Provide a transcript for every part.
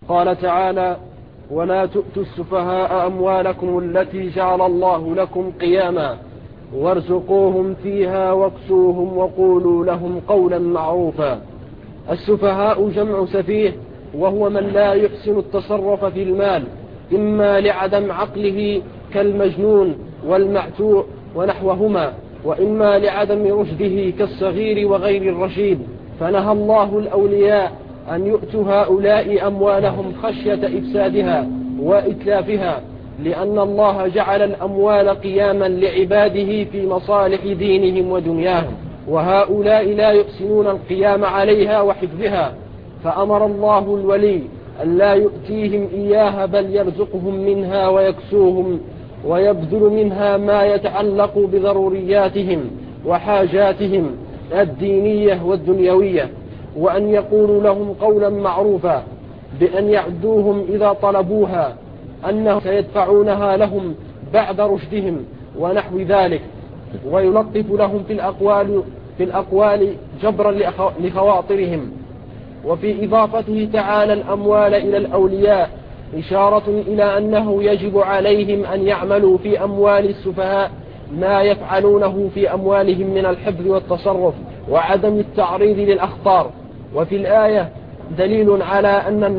قال تعالى: ولا تؤتوا السفهاء أموالكم التي جعل الله لكم قياما وارزقوهم فيها واكسوهم وقولوا لهم قولا معروفا. السفهاء جمع سفيه، وهو من لا يحسن التصرف في المال، إما لعدم عقله كالمجنون والمعتوه ونحوهما، وإما لعدم رشده كالصغير وغير الرشيد. فنهى الله الأولياء أن يؤتوا هؤلاء أموالهم خشية إفسادها وإتلافها، لأن الله جعل الأموال قياما لعباده في مصالح دينهم ودنياهم، وهؤلاء لا يحسنون القيام عليها وحفظها، فأمر الله الولي أن لا يؤتيهم إياها، بل يرزقهم منها ويكسوهم ويبذل منها ما يتعلق بضرورياتهم وحاجاتهم الدينية والدنيوية، وأن يقولوا لهم قولا معروفا، بأن يعدوهم إذا طلبوها أنهم سيدفعونها لهم بعد رشدهم ونحو ذلك، ويلطف لهم في الأقوال جبرا لخواطرهم. وفي إضافته تعالى الأموال إلى الأولياء إشارة إلى أنه يجب عليهم أن يعملوا في أموال السفهاء ما يفعلونه في أموالهم من الحفظ والتصرف وعدم التعريض للأخطار. وفي الآية دليل على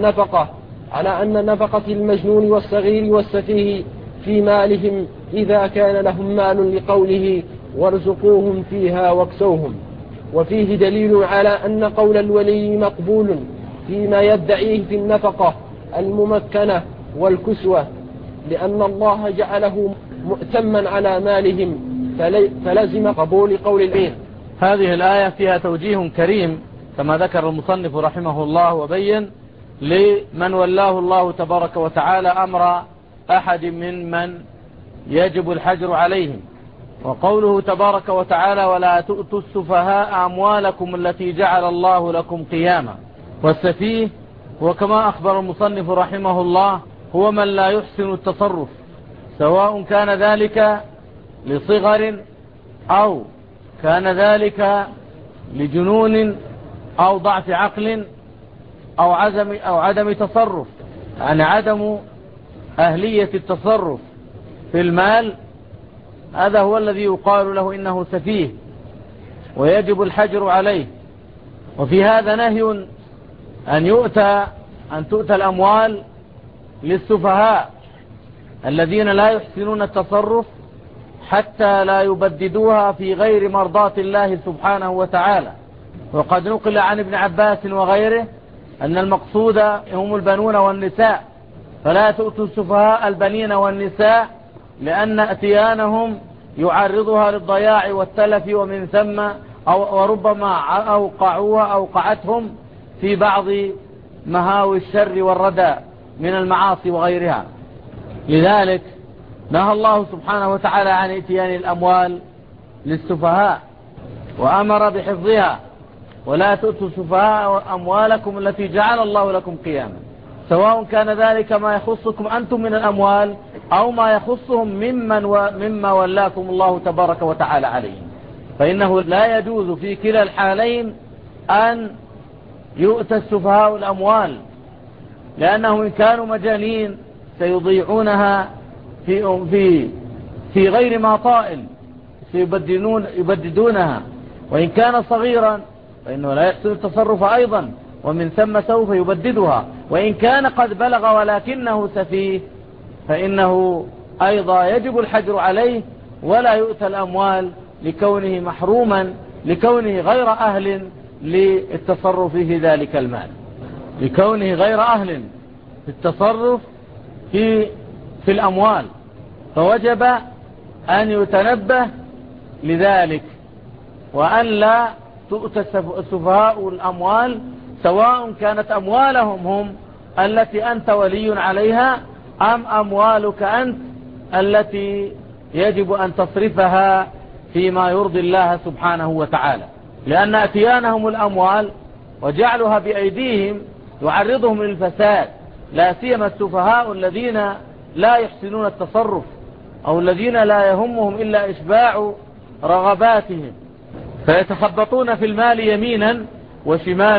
أن نفقة المجنون والصغير والسفيه في مالهم إذا كان لهم مال، لقوله: وارزقوهم فيها واكسوهم. وفيه دليل على أن قول الولي مقبول فيما يدعيه في النفقة الممكنة والكسوة، لأن الله جعله مؤتما على مالهم، فلزم قبول قول الأمير. هذه الآية فيها توجيه كريم كما ذكر المصنف رحمه الله، وبين لمن ولاه الله تبارك وتعالى أمر أحد من يجب الحجر عليهم. وقوله تبارك وتعالى: ولا تؤتوا السفهاء أموالكم التي جعل الله لكم قياما. والسفيه وكما أخبر المصنف رحمه الله هو من لا يحسن التصرف، سواء كان ذلك لصغر أو كان ذلك لجنون أو ضعف عقل أو عدم تصرف، يعني عدم أهلية التصرف في المال، هذا هو الذي يقال له إنه سفيه ويجب الحجر عليه. وفي هذا نهي أن تؤتى الأموال للسفهاء الذين لا يحسنون التصرف حتى لا يبددوها في غير مرضاة الله سبحانه وتعالى. وقد نقل عن ابن عباس وغيره أن المقصود هم البنون والنساء، فلا تؤتوا السفهاء البنين والنساء، لأن أتيانهم يعرضها للضياع والتلف، ومن ثم وربما أوقعتهم في بعض مهاوي الشر والردى من المعاصي وغيرها. لذلك نهى الله سبحانه وتعالى عن اتيان الأموال للسفهاء وأمر بحفظها: ولا تؤتوا السفهاء أموالكم التي جعل الله لكم قياما، سواء كان ذلك ما يخصكم أنتم من الأموال أو ما يخصهم مما ولاكم الله تبارك وتعالى عليهم، فإنه لا يجوز في كلا الحالين أن يؤتى السفهاء الأموال، لأنهم إن كانوا مجانين سيضيعونها في غير ما طائل، يبددونها. وإن كان صغيرا فإنه لا يحسن التصرف أيضا، ومن ثم سوف يبددها. وإن كان قد بلغ ولكنه سفيه فإنه أيضا يجب الحجر عليه، ولا يؤتى الأموال لكونه محروما، لكونه غير أهل للتصرف في ذلك المال، لكونه غير أهل للتصرف في الأموال، فوجب أن يتنبه لذلك، وأن لا تؤتى السفهاء الأموال، سواء كانت أموالهم هم التي أنت ولي عليها أم أموالك أنت التي يجب أن تصرفها فيما يرضي الله سبحانه وتعالى. لأن أتيانهم الأموال وجعلها بأيديهم يعرضهم للفساد، لا سيما السفهاء الذين لا يحسنون التصرف، أو الذين لا يهمهم إلا إشباع رغباتهم، فيتخبطون في المال يمينا وشمالا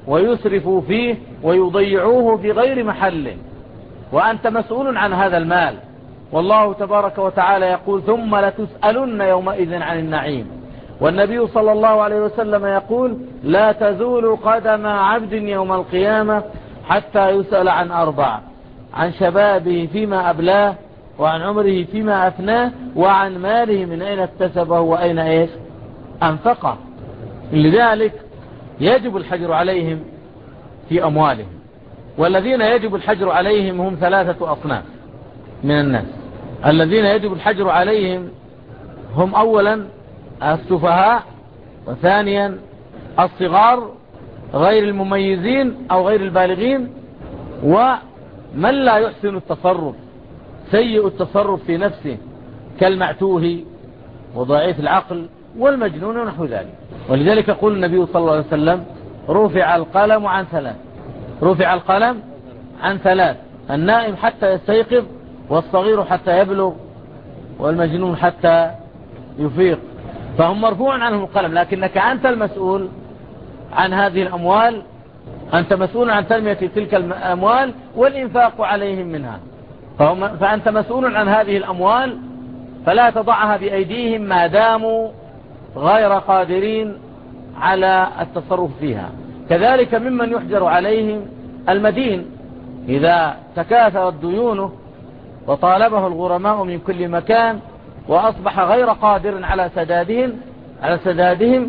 ويسرفوا فيه ويضيعوه في غير محله، وأنت مسؤول عن هذا المال. والله تبارك وتعالى يقول ثم لتسألن يومئذ عن النعيم. والنبي صلى الله عليه وسلم يقول لا تزول قدم عبد يوم القيامة حتى يسأل عن 4: عن شبابه فيما أبلاه، وعن عمره فيما أفناه، وعن ماله من أين اكتسبه وأين أنفقه. لذلك يجب الحجر عليهم في أموالهم. والذين يجب الحجر عليهم هم 3 أصناف من الناس. الذين يجب الحجر عليهم هم أولا السفهاء، وثانيا الصغار غير المميزين أو غير البالغين، ومن لا يحسن التصرف، سيء التصرف في نفسه كالمعتوه وضعيف العقل والمجنون ونحو ذلك. ولذلك يقول النبي صلى الله عليه وسلم رفع القلم عن 3. رفع القلم عن 3: النائم حتى يستيقظ، والصغير حتى يبلغ، والمجنون حتى يفيق. فهم مرفوع عنهم القلم، لكنك أنت المسؤول عن هذه الأموال، أنت مسؤول عن تنمية تلك الأموال والإنفاق عليهم منها. فأنت مسؤول عن هذه الأموال، فلا تضعها بأيديهم ما داموا غير قادرين على التصرف فيها. كذلك ممن يحجر عليهم المدين، إذا تكاثرت ديونه وطالبه الغرماء من كل مكان وأصبح غير قادر على سدادهم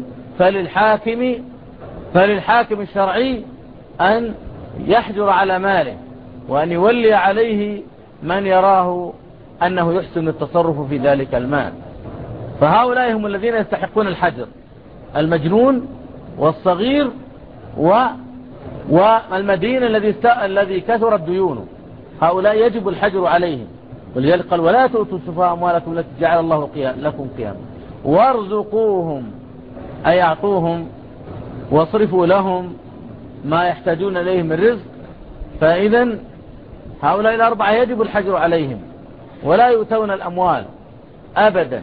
فللحاكم الشرعي أن يحجر على ماله، وأن يولي عليه من يراه أنه يحسن التصرف في ذلك المال. فهؤلاء هم الذين يستحقون الحجر: المجنون والصغير والمدين الذي كثرت ديونه. هؤلاء يجب الحجر عليهم. ولذلك قال ولا تؤتوا السفهاء أموالكم التي جعل الله لكم قياما وارزقوهم، أي أعطوهم واصرفوا لهم ما يحتاجون إليه من رزق. فإذا هؤلاء ال4 يجب الحجر عليهم، ولا يؤتون الأموال أبدا،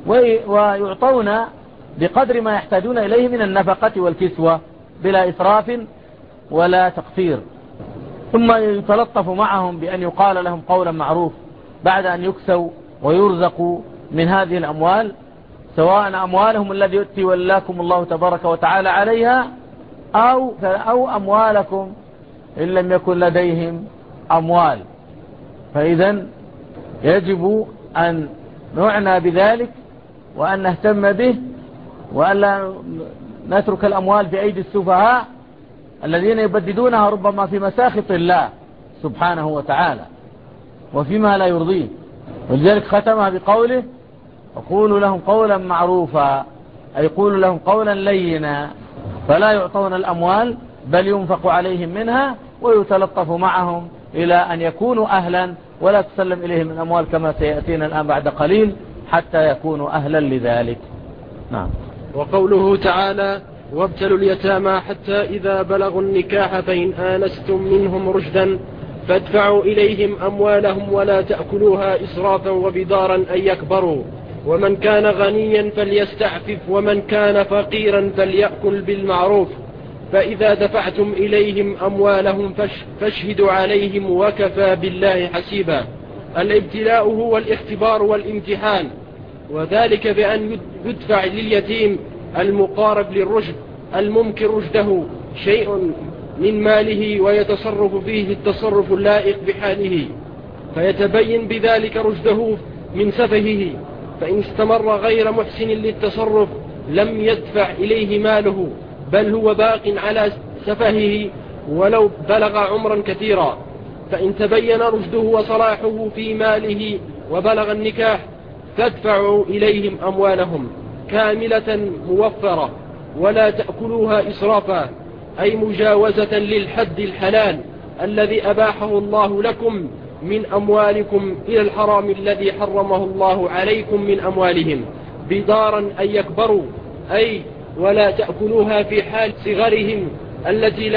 ويعطون بقدر ما يحتاجون إليه من النفقة والكسوة بلا إسراف ولا تقصير. ثم يتلطف معهم بأن يقال لهم قولا معروف بعد أن يكسوا ويرزقوا من هذه الأموال، سواء أموالهم الذي يؤتي ولاكم الله تبارك وتعالى عليها أو أموالكم إن لم يكن لديهم أموال. فإذا يجب أن نعنى بذلك وأن نهتم به، وأن نترك الأموال في أيدي السفهاء الذين يبددونها ربما في مساخط الله سبحانه وتعالى وفيما لا يرضيه. ولذلك ختمها بقوله وقولوا لهم قولا معروفا، أي قولوا لهم قولا لينا. فلا يعطون الأموال بل ينفق عليهم منها ويتلطف معهم إلى أن يكونوا أهلا، ولا تسلم إليهم الأموال كما سيأتينا الآن بعد قليل حتى يكونوا أهلا لذلك. نعم. وقوله تعالى وابتلوا اليتامى حتى إذا بلغوا النكاح فإن آنستم منهم رشدا فادفعوا إليهم أموالهم ولا تأكلوها إسرافا وبدارا أن يكبروا، ومن كان غنيا فليستعفف ومن كان فقيرا فليأكل بالمعروف، فإذا دفعتم إليهم أموالهم فاشهدوا عليهم وكفى بالله حسيبا. الابتلاء هو الاختبار والامتحان، وذلك بأن يدفع لليتيم المقارب للرشد الممكن رشده شيء من ماله ويتصرف فيه التصرف اللائق بحاله، فيتبين بذلك رشده من سفهه. فإن استمر غير محسن للتصرف لم يدفع إليه ماله، بل هو باق على سفهه ولو بلغ عمرا كثيرا. فإن تبين رشده وصلاحه في ماله وبلغ النكاح فادفعوا إليهم أموالهم كاملة موفرة ولا تأكلوها إسرافا، أي مجاوزة للحد الحلال الذي أباحه الله لكم من أموالكم إلى الحرام الذي حرمه الله عليكم من أموالهم، بدارا أن يكبروا، أي ولا تأكلوها في حال صغرهم التي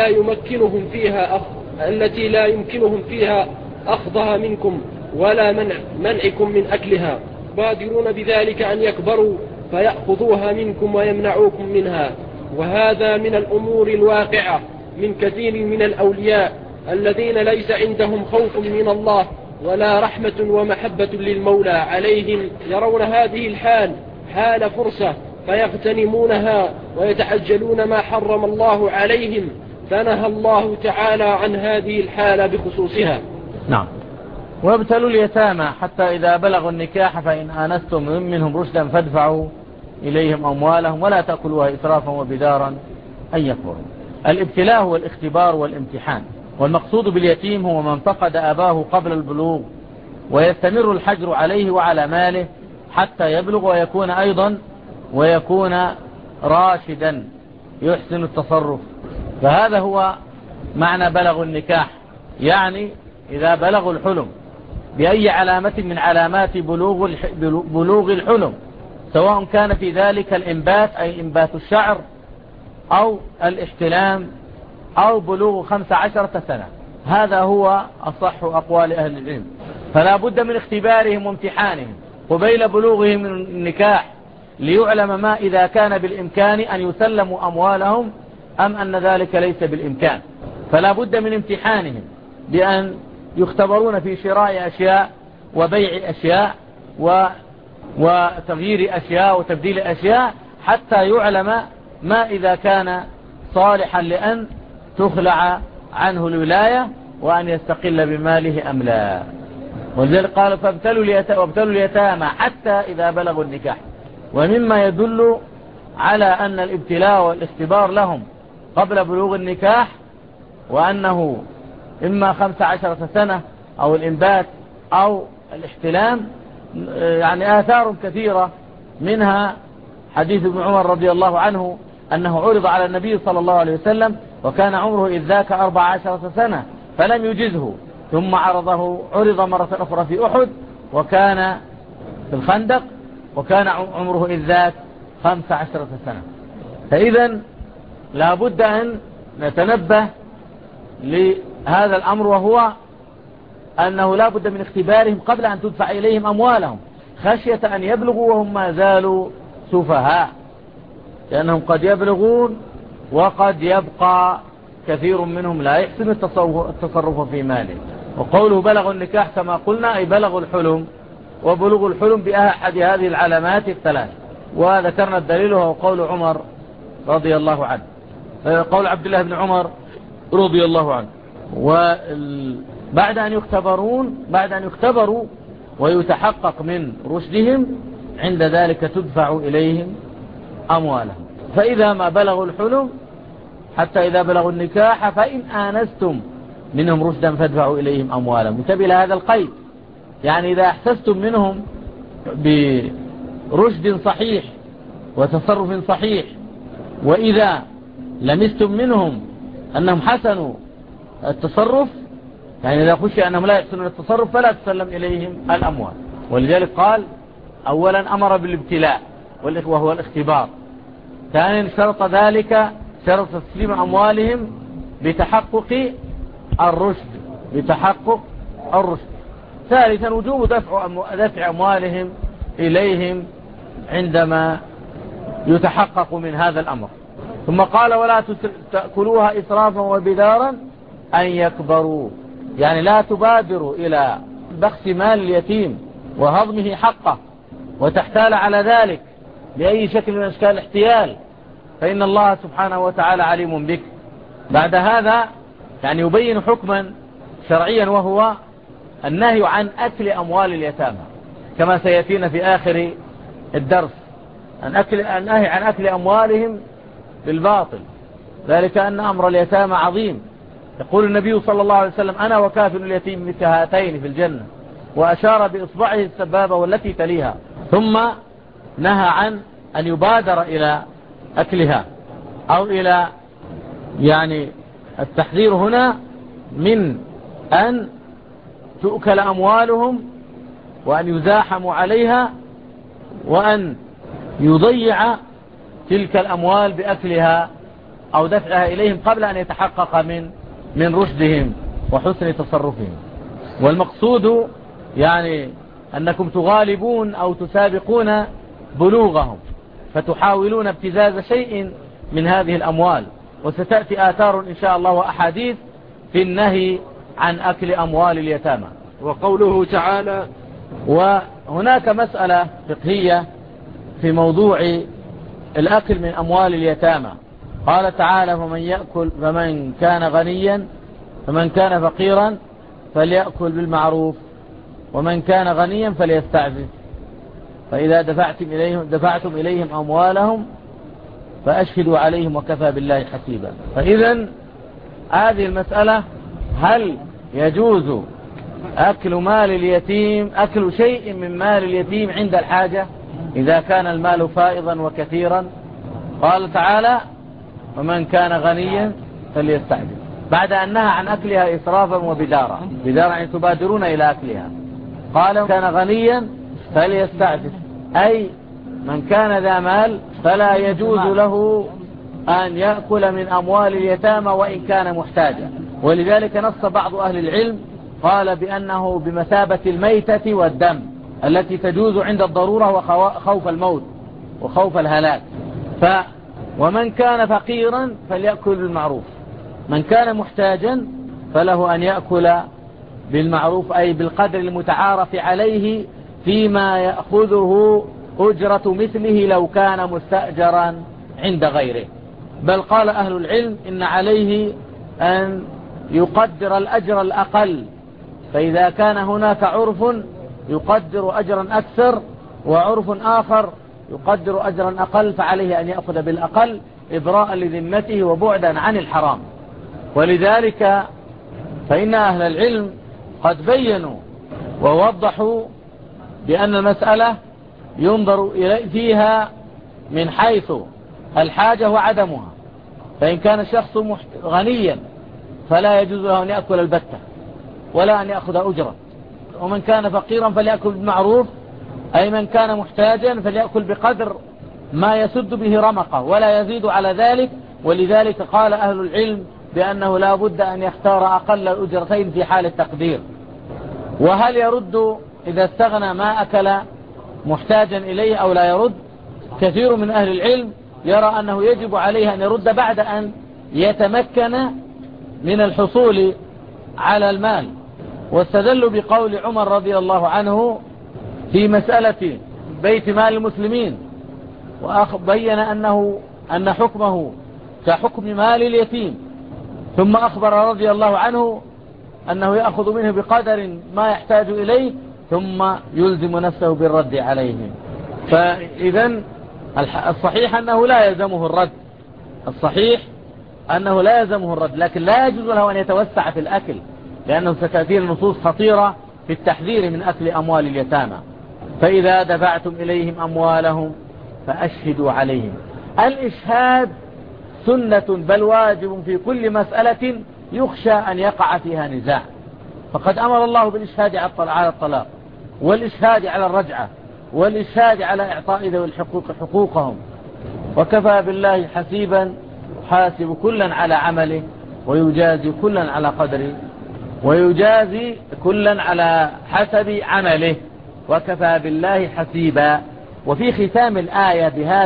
لا يمكنهم فيها أخذها منكم ولا منعكم من أكلها، بادرون بذلك أن يكبروا فيأخذوها منكم ويمنعوكم منها. وهذا من الأمور الواقعة من كثير من الأولياء الذين ليس عندهم خوف من الله ولا رحمة ومحبة للمولى عليهم، يرون هذه الحال حال فرصة فيغتنمونها ويتعجلون ما حرم الله عليهم، فنهى الله تعالى عن هذه الحالة بخصوصها. نعم. وابتلوا اليتامى حتى إذا بلغوا النكاح فإن آنستم منهم رشدا فادفعوا إليهم أموالهم ولا تأكلوها إسرافا وبدارا أن يكبروا. الابتلاء هو الاختبار والامتحان، والمقصود باليتيم هو من فقد أباه قبل البلوغ ويستمر الحجر عليه وعلى ماله حتى يبلغ ويكون راشدا يحسن التصرف. فهذا هو معنى بلغ النكاح، يعني إذا بلغوا الحلم بأي علامة من علامات بلوغ الحلم، سواء كان في ذلك الإنبات أي إنبات الشعر أو الاحتلام أو بلوغ 15 سنة. هذا هو أصح أقوال أهل العلم. فلا بد من اختبارهم وامتحانهم قبيل بلوغهم من النكاح ليعلم ما إذا كان بالإمكان أن يسلموا أموالهم أم أن ذلك ليس بالإمكان. فلا بد من امتحانهم بأن يختبرون في شراء أشياء وبيع أشياء وتغيير أشياء وتبديل أشياء حتى يعلم ما إذا كان صالحا لأن تخلع عنه الولاية وأن يستقل بماله أم لا. ولذلك قال وابتلوا اليتامى حتى إذا بلغوا النكاح. ومما يدل على أن الابتلاء والاختبار لهم قبل بلوغ النكاح وأنه إما 15 سنة أو الإنبات أو الاحتلام، يعني آثار كثيرة، منها حديث ابن عمر رضي الله عنه أنه عرض على النبي صلى الله عليه وسلم وكان عمره إذ ذاك 14 سنة فلم يجزه، ثم عرض مرة أخرى في أحد وكان في الخندق وكان عمره إذ ذاك 15 سنة. فإذا لا بد أن نتنبه لهذا الأمر، وهو أنه لا بد من اختبارهم قبل أن تدفع إليهم أموالهم خشية أن يبلغوا وهم ما زالوا سفهاء، لأنهم قد يبلغون وقد يبقى كثير منهم لا يحسن التصرف في ماله. وقوله بلغوا النكاح كما قلنا أي بلغوا الحلم، وبلغوا الحلم بأحد هذه العلامات الثلاث. وذكرنا الدليل وهو قول عمر رضي الله عنه، قول عبد الله بن عمر رضي الله عنه. وبعد أن يختبروا ويتحقق من رشدهم عند ذلك تدفع إليهم أموالهم. فإذا ما بلغوا الحلم حتى إذا بلغوا النكاح فإن آنستم منهم رشدا فادفعوا إليهم أموالهم. انتبه لهذا القيد، يعني إذا احسستم منهم برشد صحيح وتصرف صحيح، وإذا لمستم منهم أنهم حسنوا التصرف، يعني إذا خشي أنهم لا يحسنون التصرف فلا تسلم إليهم الأموال. ولذلك قال أولا أمر بالابتلاء وهو الاختبار، ثانيا شرط ذلك شرط تسليم أموالهم بتحقق الرشد، ثالثا وجوب دفع أموالهم إليهم عندما يتحقق من هذا الأمر. ثم قال ولا تأكلوها إسرافا وبدارا أن يكبروا، يعني لا تبادروا إلى بخس مال اليتيم وهضمه حقه وتحتال على ذلك بأي شكل من أشكال الاحتيال، فإن الله سبحانه وتعالى عليم بك. بعد هذا يعني يبين حكما شرعيا وهو النهي عن أكل أموال اليتامى، كما سيأتينا في آخر الدرس، النهي عن أكل أموالهم بالباطل، ذلك أن أمر اليتامى عظيم. يقول النبي صلى الله عليه وسلم أنا وكافل اليتيم مثل هاتين في الجنة، وأشار بإصبعه السبابة والتي تليها، ثم نهى عن أن يبادر إلى أكلها أو إلى، يعني التحذير هنا من أن تؤكل أموالهم وأن يزاحموا عليها وأن يضيع تلك الأموال بأكلها أو دفعها إليهم قبل أن يتحقق من رشدهم وحسن تصرفهم. والمقصود يعني أنكم تغالبون أو تسابقون بلوغهم فتحاولون ابتزاز شيء من هذه الأموال وستأتي آثار إن شاء الله وأحاديث في النهي عن أكل أموال اليتامى. وقوله تعالى: وهناك مسألة فقهية في موضوع الأكل من أموال اليتامى. قال تعالى: فمن كان غنيا فمن كان فقيرا فليأكل بالمعروف ومن كان غنيا فليستعفف فإذا دفعتم إليهم أموالهم فأشهدوا عليهم وكفى بالله حسيبا. فإذا هذه المسألة: هل يجوز أكل مال اليتيم، أكل شيء من مال اليتيم عند الحاجة إذا كان المال فائضا وكثيرا؟ قال تعالى: ومن كان غنيا فليستعفف، بعد أن نهى عن أكلها إسرافا وبدارا. بدارا يعني تبادرون إلى أكلها. قال: من كان غنيا فليستعفف، أي من كان ذا مال فلا يجوز له أن يأكل من أموال اليتامى وإن كان محتاجا. ولذلك نص بعض أهل العلم قال بأنه بمثابة الميتة والدم التي تجوز عند الضرورة وخوف الموت وخوف الهلاك. ومن كان فقيرا فليأكل بالمعروف، من كان محتاجا فله أن يأكل بالمعروف، أي بالقدر المتعارف عليه فيما يأخذه أجرة مثله لو كان مستأجرا عند غيره. بل قال أهل العلم إن عليه أن يقدر الأجر الأقل، فإذا كان هناك عرف يقدر أجرا أكثر وعرف آخر يقدر أجرا أقل، فعليه أن يأخذ بالأقل إبراء لذمته وبعدا عن الحرام. ولذلك فإن أهل العلم قد بينوا ووضحوا بأن المسألة ينظر فيها من حيث الحاجة وعدمها. فإن كان الشخص غنيا فلا يجوز له أن يأكل البتة ولا أن يأخذ أجرة. ومن كان فقيرا فليأكل بالمعروف، أي من كان محتاجا فليأكل بقدر ما يسد به رمقه ولا يزيد على ذلك. ولذلك قال أهل العلم بأنه لا بد أن يختار أقل الأجرتين في حال التقدير. وهل يرد إذا استغنى ما أكل محتاجا إليه أو لا يرد؟ كثير من أهل العلم يرى أنه يجب عليه أن يرد بعد أن يتمكن من الحصول على المال. واستدلوا بقول عمر رضي الله عنه في مسألة بيت مال المسلمين، وبين أن حكمه كحكم مال اليتيم، ثم أخبر رضي الله عنه أنه يأخذ منه بقدر ما يحتاج إليه ثم يلزم نفسه بالرد عليهم. فإذا الصحيح أنه لا يلزمه الرد، الصحيح أنه لا يلزمه الرد، لكن لا يجوز له أن يتوسع في الأكل، لأنه ستأتي النصوص خطيرة في التحذير من أكل أموال اليتامى. فإذا دفعتم إليهم أموالهم فأشهدوا عليهم. الإشهاد سنة بل واجب في كل مسألة يخشى أن يقع فيها نزاع، فقد أمر الله بالإشهاد على الطلاق، والإشهاد على الرجعة، والإشهاد على إعطاء ذوي الحقوق حقوقهم. وكفى بالله حسيبا يحاسب كلا على عمله ويجازي كلا على قدره، ويجازي كلا على حسب عمله. وكفى بالله حسيبا. وفي ختام الآية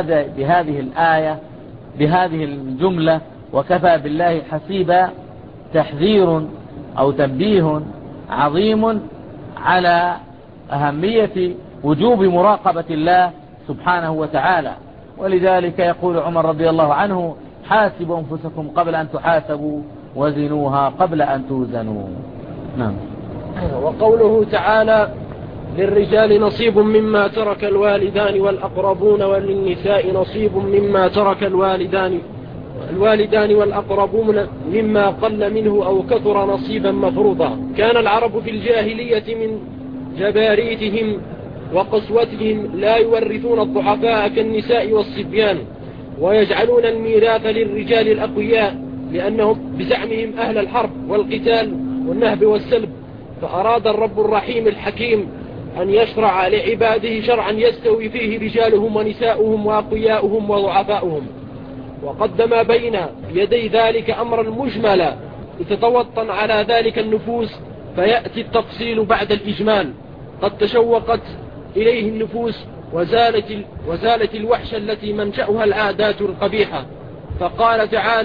بهذه الجملة وكفى بالله حسيبا تحذير أو تنبيه عظيم على أهمية وجوب مراقبة الله سبحانه وتعالى. ولذلك يقول عمر رضي الله عنه: حاسبوا أنفسكم قبل أن تحاسبوا وزنوها قبل أن توزنوا. نعم. وقوله تعالى: للرجال نصيب مما ترك الوالدان والأقربون وللنساء نصيب مما ترك الوالدان والأقربون مما قل منه أو كثر نصيبا مفروضا. كان العرب في الجاهلية من جباريتهم وقسوتهم لا يورثون الضعفاء كالنساء والصبيان، ويجعلون الميراث للرجال الأقوياء لأنهم بزعمهم أهل الحرب والقتال والنهب والسلب. فأراد الرب الرحيم الحكيم أن يشرع لعباده شرعا يستوي فيه رجالهم ونساؤهم وأقوياؤهم وضعفاؤهم، وقدم بين يدي ذلك أمرا مجملا لتتوطن على ذلك النفوس، فيأتي التفصيل بعد الإجمال. قد تشوقت إليه النفوس وزالت الوحشة التي منشأها العادات القبيحة. فقال تعالى: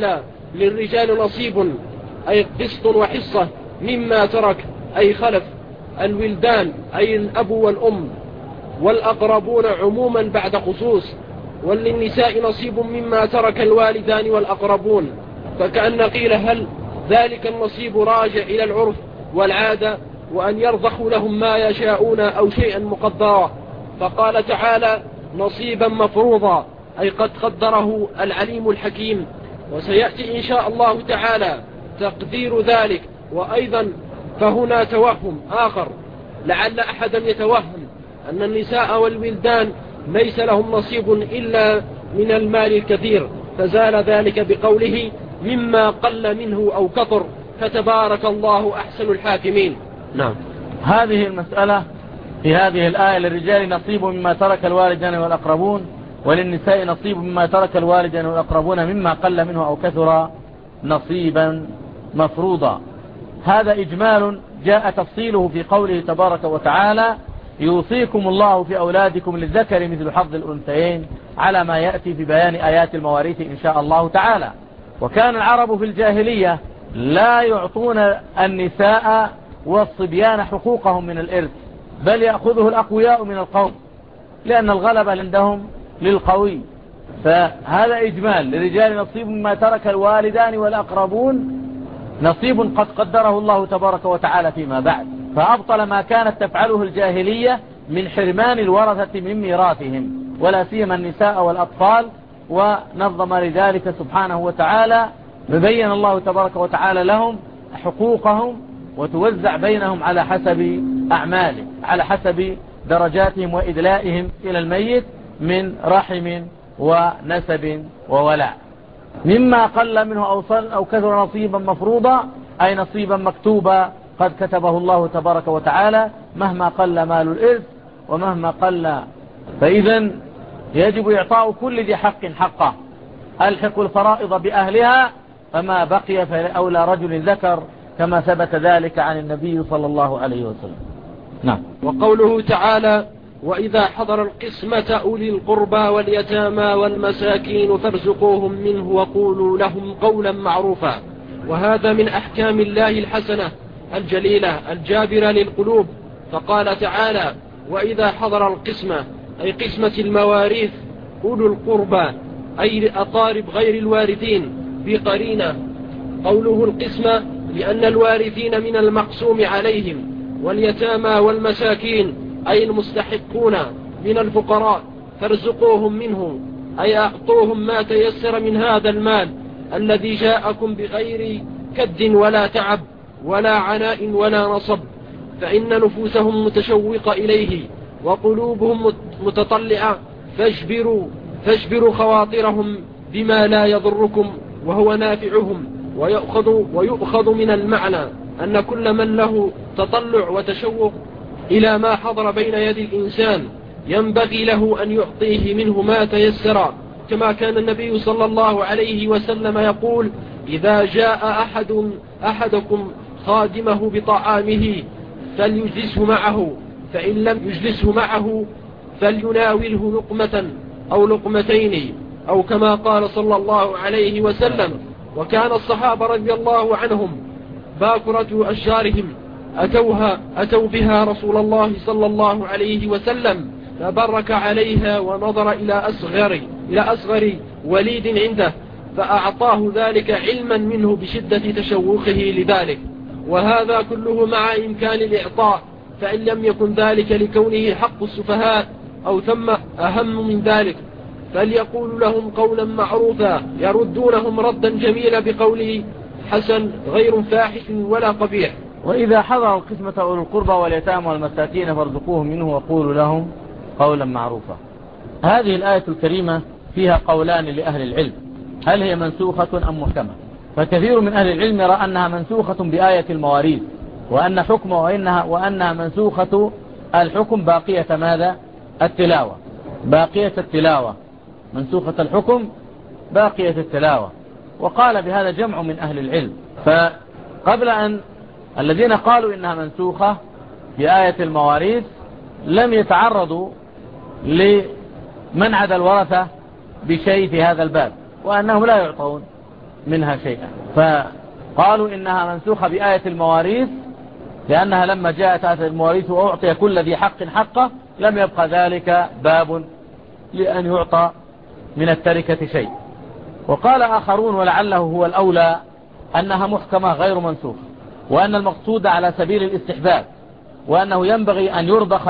للرجال نصيب أي قسط وحصة مما ترك أي خلف الولدان أي الأب والأم والأقربون عموما بعد خصوص، وللنساء نصيب مما ترك الوالدان والأقربون. فكأن قيل هل ذلك النصيب راجع إلى العرف والعادة وأن يرضخوا لهم ما يشاءون أو شيئا مقدرا؟ فقال تعالى نصيبا مفروضا أي قد قدره العليم الحكيم. وسيأتي إن شاء الله تعالى تقدير ذلك. وأيضا فهنا توهم آخر، لعل أحدا يتوهم أن النساء والولدان ليس لهم نصيب إلا من المال الكثير، فزال ذلك بقوله مما قل منه أو كثر، فتبارك الله أحسن الحاكمين. نعم. هذه المسألة في هذه الآية للرجال نصيب مما ترك الوالدان والأقربون، وللنساء نصيب مما ترك الوالدان والأقربون مما قل منه أو كثر نصيبا مفروضا. هذا إجمال جاء تفصيله في قوله تبارك وتعالى يوصيكم الله في أولادكم للذكر مثل حظ الأنثيين، على ما يأتي في بيان آيات المواريث إن شاء الله تعالى. وكان العرب في الجاهلية لا يعطون النساء والصبيان حقوقهم من الإرث، بل يأخذه الأقوياء من القوم، لأن الغلبة عندهم للقوي. فهذا إجمال للرجال نصيب مما ترك الوالدان والأقربون، نصيب قد قدره الله تبارك وتعالى فيما بعد، فأبطل ما كانت تفعله الجاهلية من حرمان الورثة من ميراثهم، ولا سيما النساء والأطفال، ونظم لذلك سبحانه وتعالى، مبين الله تبارك وتعالى لهم حقوقهم وتوزع بينهم على حسب أعمالهم، على حسب درجاتهم وإدلائهم إلى الميت من رحم ونسب وولاء. مما قل منه أو كثر نصيبا مفروضا أي نصيبا مكتوبا قد كتبه الله تبارك وتعالى مهما قل مال الإرث ومهما قل. فإذا يجب إعطاء كل ذي حق حقه، ألحق الفرائض بأهلها، فما بقي فأولى رجل ذكر، كما ثبت ذلك عن النبي صلى الله عليه وسلم. نعم. وقوله تعالى وإذا حضر القسمة أولي القربى واليتامى والمساكين فارزقوهم منه وقولوا لهم قولا معروفا. وهذا من أحكام الله الحسنة الجليلة الجابرة للقلوب. فقال تعالى وإذا حضر القسمة أي قسمة المواريث أولو القربى أي الأقارب غير الوارثين بقرينة. قوله القسمة لأن الوارثين من المقسوم عليهم، واليتامى والمساكين أي المستحقون من الفقراء فارزقوهم منه أي أعطوهم ما تيسر من هذا المال الذي جاءكم بغير كد ولا تعب ولا عناء ولا نصب، فإن نفوسهم متشوقة إليه وقلوبهم متطلعة، فاجبروا خواطرهم بما لا يضركم وهو نافعهم. ويؤخذ من المعنى أن كل من له تطلع وتشوق إلى ما حضر بين يد الإنسان ينبغي له أن يعطيه منه ما تيسر، كما كان النبي صلى الله عليه وسلم يقول إذا جاء أحدكم خادمه بطعامه فليجلسه معه، فإن لم يجلسه معه فليناوله لقمة أو لقمتين، أو كما قال صلى الله عليه وسلم. وكان الصحابة رضي الله عنهم باكرة أشجارهم أتوا بها رسول الله صلى الله عليه وسلم فبرك عليها ونظر إلى أصغر وليد عنده فأعطاه ذلك علما منه بشدة تشوقه لذلك. وهذا كله مع إمكان الإعطاء، فإن لم يكن ذلك لكونه حق السفهاء أو ثم أهم من ذلك فليقول لهم قولا معروفا يردونهم ردا جميلا بقوله حسن غير فاحش ولا قبيح. وإذا حضر القسمة أولو القربى واليتامى والمساكين فارزقوهم منه وقولوا لهم قولا معروفا. هذه الآية الكريمة فيها قولان لأهل العلم، هل هي منسوخة أم محكمة؟ فكثير من أهل العلم يرى أنها منسوخة بآية المواريث، وأن حكم وأنها منسوخة الحكم باقية ماذا؟ التلاوة، باقية التلاوة، منسوخة الحكم باقية التلاوة. وقال بهذا جمع من أهل العلم. فقبل أن الذين قالوا إنها منسوخة بآية المواريث لم يتعرضوا لمنعد الورثة بشيء في هذا الباب، وأنهم لا يعطون منها شيئا. فقالوا إنها منسوخة بآية المواريث، لأنها لما جاءت آية المواريث وأعطي كل ذي حق حقه لم يبقى ذلك باب لأن يعطى من التركة شيء. وقال آخرون ولعله هو الأولى أنها محكمة غير منسوخة، وأن المقصود على سبيل الاستحباب، وأنه ينبغي أن يرضخ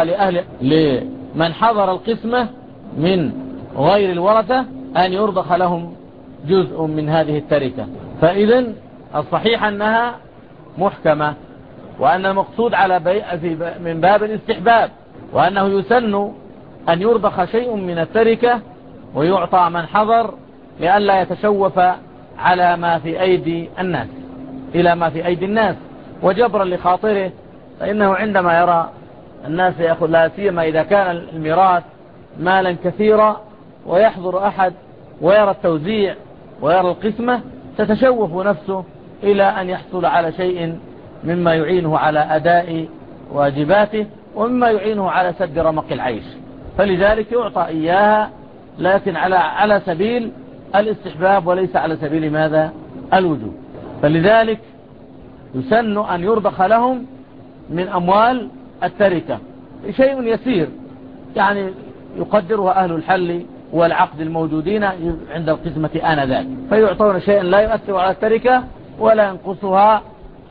لمن حضر القسمة من غير الورثة أن يرضخ لهم جزء من هذه التركة. فإذن الصحيح أنها محكمة، وأن المقصود على من باب الاستحباب، وأنه يسن أن يرضخ شيء من التركة ويعطى من حضر لئلا يتشوف على ما في أيدي الناس إلى ما في أيدي الناس، وجبرا لخاطره. فإنه عندما يرى الناس يأخذ، لا سيما إذا كان الميراث مالا كثيرا ويحضر أحد ويرى التوزيع ويرى القسمة، تتشوف نفسه إلى أن يحصل على شيء مما يعينه على أداء واجباته ومما يعينه على سد رمق العيش، فلذلك يعطى إياها، لكن على سبيل الاستحباب وليس على سبيل ماذا؟ الوجوب. فلذلك يسن أن يرضخ لهم من أموال التركة شيء يسير، يعني يقدرها أهل الحل والعقد الموجودين عند القسمة آنذاك، فيعطون شيئا لا يؤثر على التركة ولا ينقصها،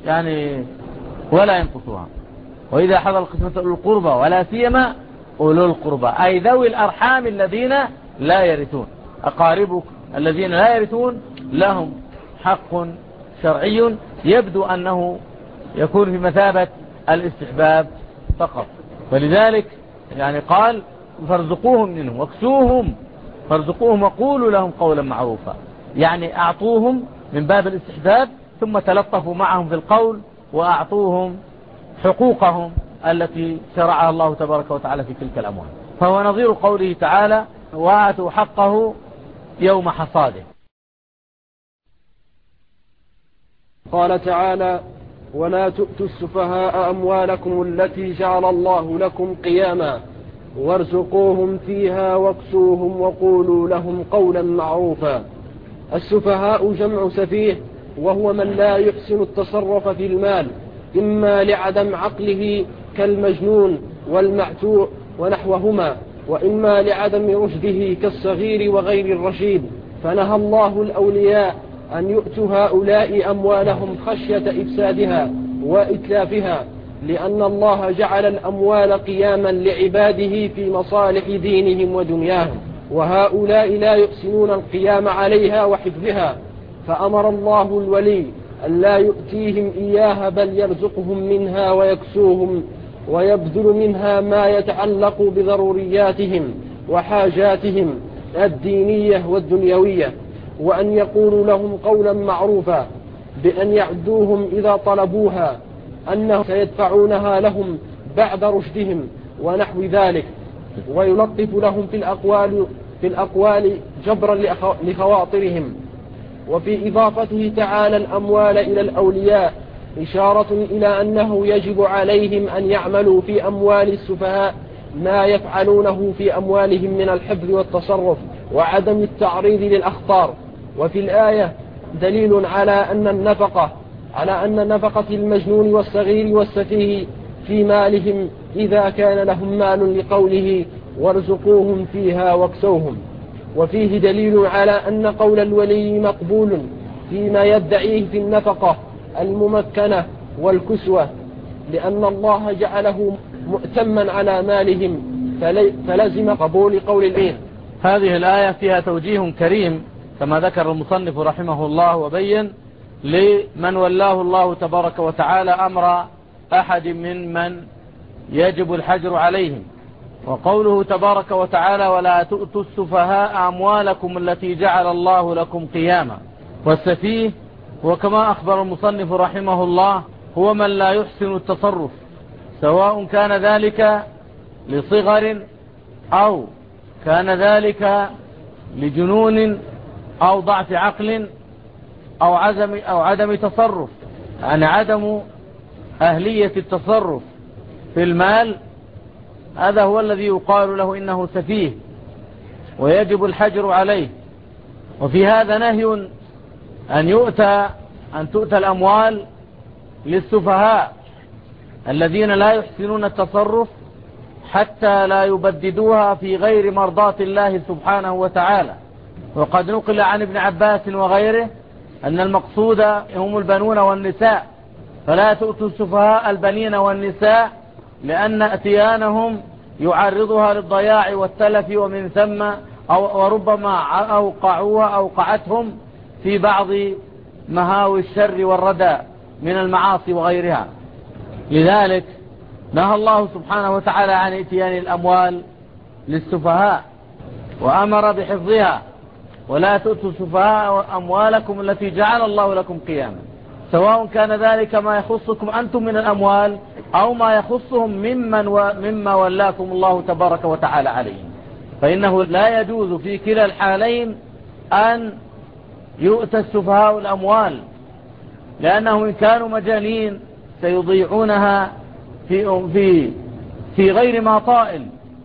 ولا ينقصها. وإذا حضر القسمة أولو القربى ولا سيما أولو القربى أي ذوي الأرحام الذين لا يرثون، أقاربك الذين لا يرثون لهم حق شرعي يبدو أنه يكون في مثابة الاستحباب فقط. فلذلك يعني قال فارزقوهم منهم واكسوهم، فارزقوهم وقولوا لهم قولا معروفا، يعني أعطوهم من باب الاستحباب ثم تلطفوا معهم في القول وأعطوهم حقوقهم التي شرعها الله تبارك وتعالى في تلك الأموال. فهو نظير قوله تعالى وآتوا حقه يوم حصاده. قال تعالى ولا تؤتوا السفهاء أموالكم التي جعل الله لكم قياما وارزقوهم فيها واكسوهم وقولوا لهم قولا معروفا. السفهاء جمع سفيه، وهو من لا يحسن التصرف في المال، إما لعدم عقله كالمجنون والمعتوه ونحوهما، وإما لعدم رشده كالصغير وغير الرشيد. فنهى الله الأولياء أن يؤتوا هؤلاء أموالهم خشية إفسادها وإتلافها، لأن الله جعل الأموال قياما لعباده في مصالح دينهم ودنياهم، وهؤلاء لا يحسنون القيام عليها وحفظها، فأمر الله الولي أن لا يؤتيهم إياها بل يرزقهم منها ويكسوهم ويبذل منها ما يتعلق بضرورياتهم وحاجاتهم الدينية والدنيوية، وأن يقولوا لهم قولا معروفا بأن يعدوهم إذا طلبوها أنهم سيدفعونها لهم بعد رشدهم ونحو ذلك، ويلطف لهم في الأقوال جبرا لخواطرهم. وفي إضافته تعالى الأموال إلى الأولياء إشارة إلى أنه يجب عليهم أن يعملوا في أموال السفهاء ما يفعلونه في أموالهم من الحفظ والتصرف وعدم التعريض للأخطار. وفي الآية دليل على أن نفقة المجنون والصغير والسفيه في مالهم إذا كان لهم مال لقوله وارزقوهم فيها واكسوهم. وفيه دليل على أن قول الولي مقبول فيما يدعيه في النفقة الممكنة والكسوة، لأن الله جعله مؤتما على مالهم فلزم قبول قول العين. هذه الآية فيها توجيه كريم كما ذكر المصنف رحمه الله، وبين لمن ولاه الله تبارك وتعالى أمر أحد من يجب الحجر عليهم. وقوله تبارك وتعالى ولا تؤتوا السفهاء أموالكم التي جعل الله لكم قياما. والسفيه وكما أخبر المصنف رحمه الله هو من لا يحسن التصرف، سواء كان ذلك لصغر أو كان ذلك لجنون أو ضعف عقل أو عدم تصرف، يعني عدم أهلية التصرف في المال، هذا هو الذي يقال له إنه سفيه ويجب الحجر عليه. وفي هذا نهي أن تؤتى الأموال للسفهاء الذين لا يحسنون التصرف حتى لا يبددوها في غير مرضات الله سبحانه وتعالى. وقد نقل عن ابن عباس وغيره أن المقصود هم البنون والنساء، فلا تؤتوا السفهاء البنين والنساء لأن أتيانهم يعرضها للضياع والتلف، ومن ثم وربما أوقعتهم في بعض مهاوي الشر والردى من المعاصي وغيرها. لذلك نهى الله سبحانه وتعالى عن اتيان الأموال للسفهاء وأمر بحفظها. ولا تؤتوا السفهاء أموالكم التي جعل الله لكم قياما، سواء كان ذلك ما يخصكم أنتم من الأموال أو ما يخصهم مما ولاكم الله تبارك وتعالى عليهم، فإنه لا يجوز في كلا الحالين أن يؤتى السفهاء الأموال، لأنهم إن كانوا مجانين سيضيعونها في غير ما طائل،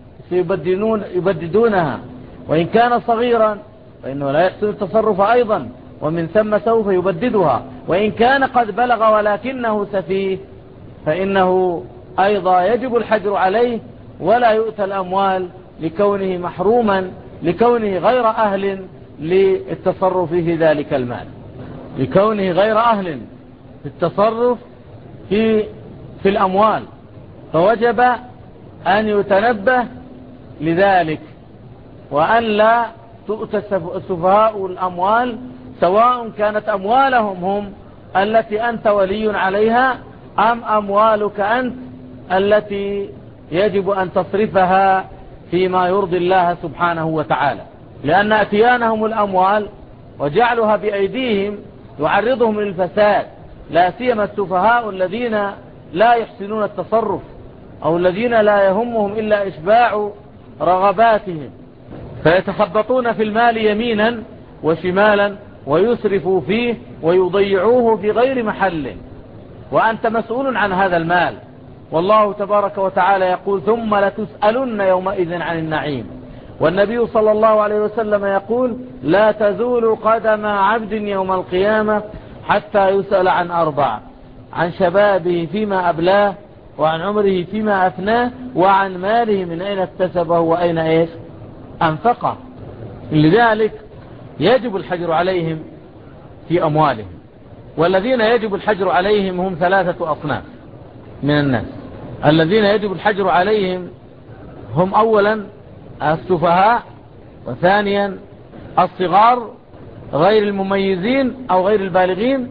يبددونها. وإن كان صغيرا فإنه لا يحسن التصرف أيضا، ومن ثم سوف يبددها. وإن كان قد بلغ ولكنه سفيه فإنه أيضا يجب الحجر عليه، ولا يؤتى الأموال لكونه محروما، لكونه غير أهل للتصرف في ذلك المال، لكونه غير أهل في التصرف في الأموال. فوجب أن يتنبه لذلك، وأن لا تؤتى السفهاء الأموال، سواء كانت أموالهم هم التي أنت ولي عليها أم أموالك أنت التي يجب أن تصرفها فيما يرضي الله سبحانه وتعالى. لأن أتيانهم الأموال وجعلها بأيديهم يعرضهم للفساد، لا سيما السفهاء الذين لا يحسنون التصرف، أو الذين لا يهمهم إلا إشباع رغباتهم، فيتخبطون في المال يمينا وشمالا ويسرفوا فيه ويضيعوه في غير محله، وأنت مسؤول عن هذا المال. والله تبارك وتعالى يقول: ثم لتسألن يومئذ عن النعيم. والنبي صلى الله عليه وسلم يقول: لا تزول قدم عبد يوم القيامة حتى يسأل عن 4: عن شبابه فيما أبلاه، وعن عمره فيما أفناه، وعن ماله من أين اكتسبه وأين أنفقه. لذلك يجب الحجر عليهم في أموالهم. والذين يجب الحجر عليهم هم 3 أصناف من الناس. الذين يجب الحجر عليهم هم أولا السفهاء، وثانيا الصغار غير المميزين أو غير البالغين،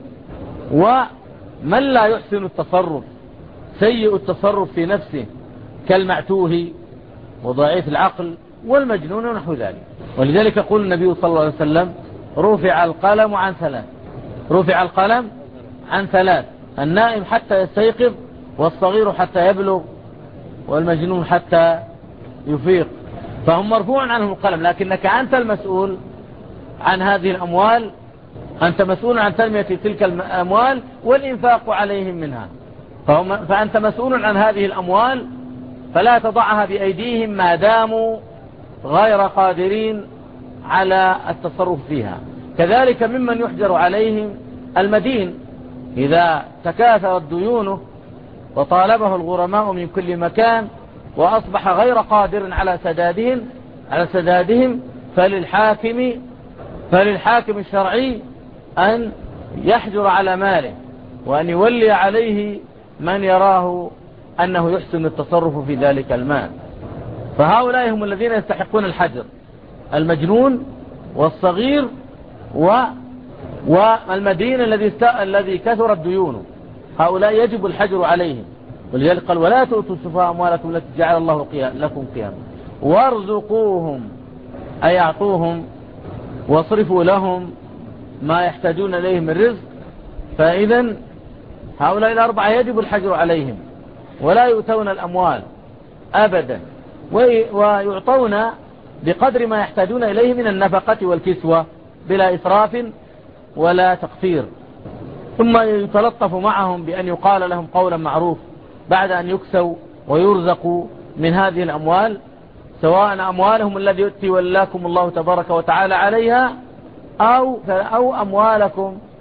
ومن لا يحسن التصرف، سيء التصرف في نفسه، كالمعتوه وضعيف العقل والمجنون ونحو ذلك. ولذلك يقول النبي صلى الله عليه وسلم: رفع القلم عن 3. رفع القلم عن 3: النائم حتى يستيقظ، والصغير حتى يبلغ، والمجنون حتى يفيق. فهم مرفوع عنهم القلم، لكنك أنت المسؤول عن هذه الأموال، أنت مسؤول عن تنمية تلك الأموال والإنفاق عليهم منها. فأنت مسؤول عن هذه الأموال، فلا تضعها بأيديهم ما داموا غير قادرين على التصرف فيها. كذلك ممن يحجر عليهم المدين، إذا تكاثرت ديونه وطالبه الغرماء من كل مكان وأصبح غير قادر على سدادهم فللحاكم الشرعي أن يحجر على ماله، وأن يولي عليه من يراه أنه يحسن التصرف في ذلك المال. فهؤلاء هم الذين يستحقون الحجر: المجنون والصغير والمدين الذي كثرت ديونه. هؤلاء يجب الحجر عليهم. ولذلك قال: ولا تؤتوا السفهاء أموالكم التي جعل الله لكم قياما وارزقوهم، أي أعطوهم واصرفوا لهم ما يحتاجون إليه من رزق. فإذا هؤلاء 4 يجب الحجر عليهم، ولا يؤتون الأموال أبدا، ويعطون بقدر ما يحتاجون إليه من النفقة والكسوة بلا إسراف ولا تقصير. ثم يتلطف معهم بأن يقال لهم قولا معروف بعد أن يكسوا ويرزقوا من هذه الأموال، سواء أموالهم التي ولاكم الله تبارك وتعالى عليها أو أموالكم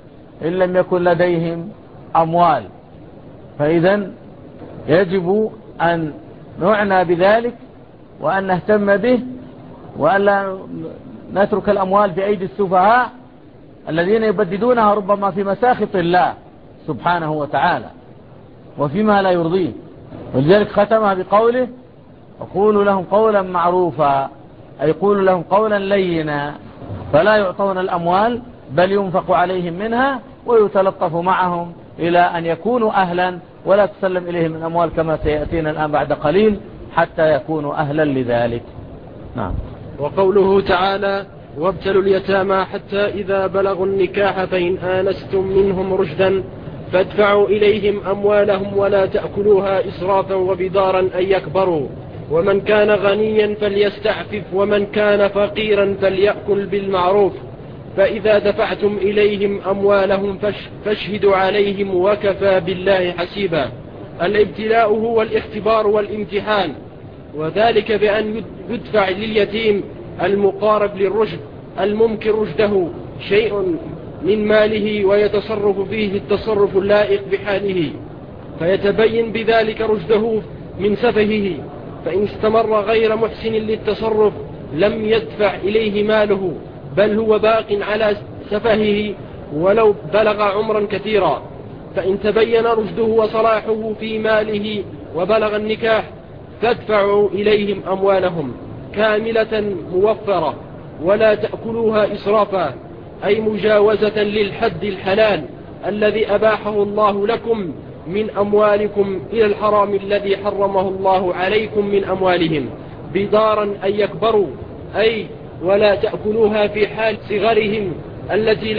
إن لم يكن لديهم أموال. فإذا يجب أن نعنى بذلك وأن نهتم به، وأن نترك الأموال في أيدي السفهاء الذين يبددونها ربما في مساخط الله سبحانه وتعالى وفيما لا يرضيه. ولذلك ختمها بقوله: وقولوا لهم قولا معروفا، أي قولوا لهم قولا لينا، فلا يعطون الأموال بل ينفق عليهم منها ويتلطف معهم إلى أن يكونوا أهلا، ولا تسلم إليهم الأموال كما سيأتينا الآن بعد قليل حتى يكونوا أهلا لذلك. نعم. وقوله تعالى: وابتلوا اليتامى حتى إذا بلغوا النكاح فإن آنستم منهم رشدا فادفعوا إليهم أموالهم ولا تأكلوها إسرافا وبدارا أن يكبروا، ومن كان غنيا فليستعفف ومن كان فقيرا فليأكل بالمعروف، فإذا دفعتم إليهم أموالهم فاشهدوا عليهم وكفى بالله حسيبا. الابتلاء هو الاختبار والامتحان، وذلك بأن يدفع لليتيم المقارب للرشد الممكن رشده شيء من ماله ويتصرف فيه التصرف اللائق بحاله، فيتبين بذلك رشده من سفهه. فإن استمر غير محسن للتصرف لم يدفع إليه ماله، بل هو باق على سفهه ولو بلغ عمرا كثيرا. فإن تبين رشده وصلاحه في ماله وبلغ النكاح فادفعوا إليهم أموالهم كاملة موفرة ولا تأكلوها إسرافا، أي مجاوزة للحد الحلال الذي أباحه الله لكم من أموالكم إلى الحرام الذي حرمه الله عليكم من أموالهم، بدارا أن يكبروا، أي ولا تأكلوها في حال صغرهم التي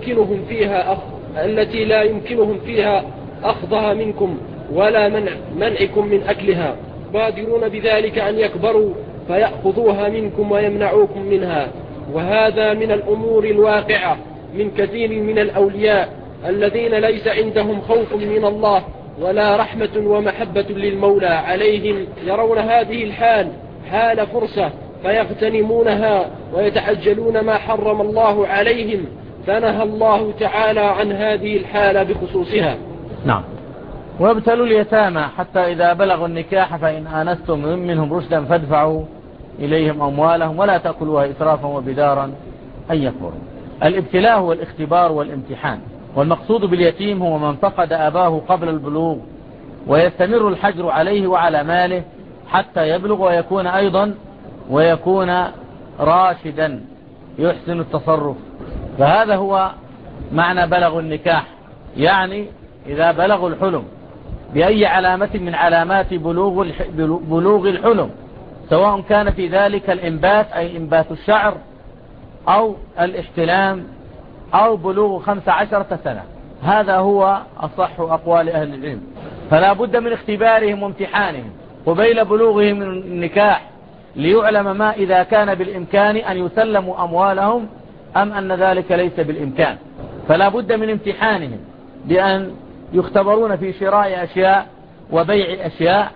لا يمكنهم فيها أخذها منكم ولا منعكم من أكلها، بادرون بذلك أن يكبروا فيأخذوها منكم ويمنعوكم منها. وهذا من الأمور الواقعة من كثير من الأولياء الذين ليس عندهم خوف من الله ولا رحمة ومحبة للمولى عليهم، يرون هذه الحال حال فرصة فيغتنمونها ويتعجلون ما حرم الله عليهم، فنهى الله تعالى عن هذه الحالة بخصوصها. نعم. وابتلوا اليتامى حتى إذا بلغوا النكاح فإن آنستم منهم رشدا فادفعوا إليهم أموالهم ولا تأكلوها إسرافا وبدارا أن يكبروا. الابتلاء هو الاختبار والامتحان، والمقصود باليتيم هو من فقد أباه قبل البلوغ ويستمر الحجر عليه وعلى ماله حتى يبلغ ويكون راشدا يحسن التصرف. فهذا هو معنى بلغ النكاح، يعني إذا بلغوا الحلم بأي علامة من علامات بلوغ الحلم، سواء كان في ذلك الإنبات أي إنبات الشعر أو الاحتلام أو بلوغ 15 سنة. هذا هو أصح أقوال أهل العلم. فلا بد من اختبارهم وامتحانهم قبيل بلوغهم من النكاح ليعلم ما إذا كان بالإمكان أن يسلموا أموالهم أم أن ذلك ليس بالإمكان. فلا بد من امتحانهم بأن يختبرون في شراء أشياء وبيع أشياء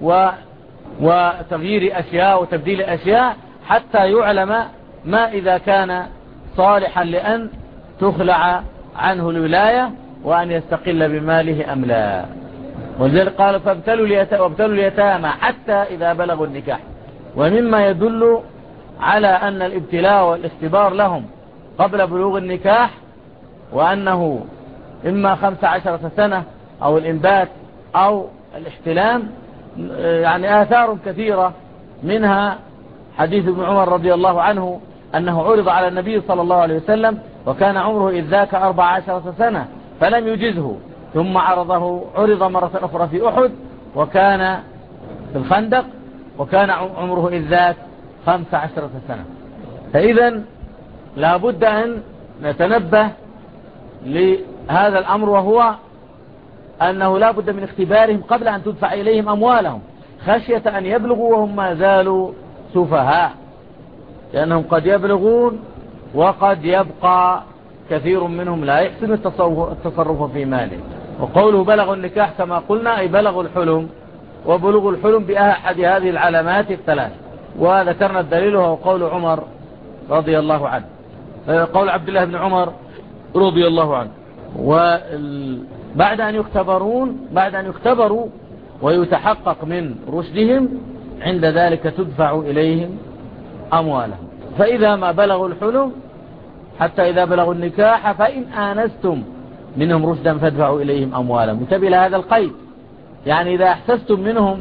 وتغيير أشياء وتبديل أشياء حتى يعلم ما إذا كان صالحا لأن تخلع عنه الولاية وأن يستقل بماله أم لا. ولذلك قال وابتلوا اليتامى حتى إذا بلغوا النكاح. ومما يدل على أن الابتلاء والاختبار لهم قبل بلوغ النكاح وأنه إما 15 سنة أو الإنبات أو الاحتلام، يعني آثار كثيرة، منها حديث ابن عمر رضي الله عنه أنه عرض على النبي صلى الله عليه وسلم وكان عمره إذ ذاك 14 سنة فلم يجزه، ثم عرض مرة أخرى في أحد وكان في الخندق وكان عمره إذ ذاك 15 سنة. فإذا لا بد أن نتنبه لهذا الأمر، وهو أنه لا بد من اختبارهم قبل أن تدفع إليهم أموالهم خشية أن يبلغوا وهم ما زالوا سفهاء، لأنهم قد يبلغون وقد يبقى كثير منهم لا يحسن التصرف في ماله. وقوله بلغوا النكاح كما قلنا أي بلغوا الحلم، وبلغوا الحلم بأحد هذه العلامات الثلاث. وذكرنا الدليل وهو قول عمر رضي الله عنه، قول عبد الله بن عمر رضي الله عنه. وبعد أن يختبروا ويتحقق من رشدهم، عند ذلك تدفع إليهم أموالهم. فإذا ما بلغوا الحلم حتى إذا بلغوا النكاح فإن آنستم منهم رشدا فادفعوا إليهم أموالهم. انتبه لهذا القيد، يعني إذا أحسستم منهم